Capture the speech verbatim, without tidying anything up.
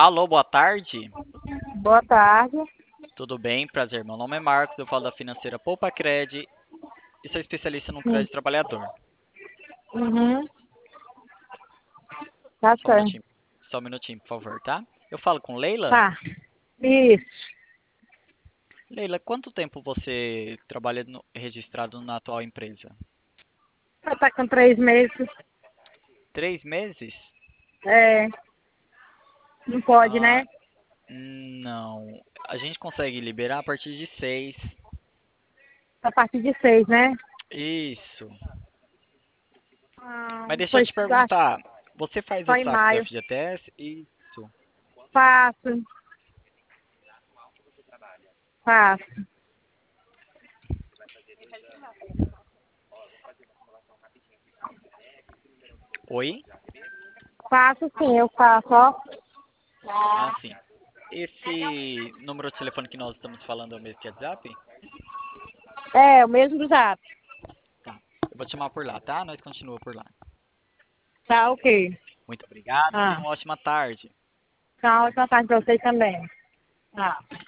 Alô, boa tarde. Boa tarde. Tudo bem? Prazer. Meu nome é Marcos, eu falo da financeira Poupa Cred e sou especialista no Sim. crédito trabalhador. Uhum. Tá Só um certo. minutinho, só um minutinho, por favor, tá? Eu falo com Leila. Tá. Isso. Leila, quanto tempo você trabalha no- registrado na atual empresa? Já tá com três meses. Três meses? É, não pode, Ah, né? não. A gente consegue liberar a partir de seis. A partir de seis, né? Isso. Ah, Mas deixa eu pois te acho perguntar, você faz só o em saque do maio. F G T S? Isso. Faço, faço. Oi? Faço sim, eu faço, ó. Ah, sim. Esse número de telefone que nós estamos falando é o mesmo que WhatsApp? É, o mesmo do zap. Tá. Eu vou te chamar por lá, tá? Nós continua por lá. Tá, ok. Muito obrigado, tenha Ah, uma ótima tarde. tchau, boa tarde pra vocês também. Tá.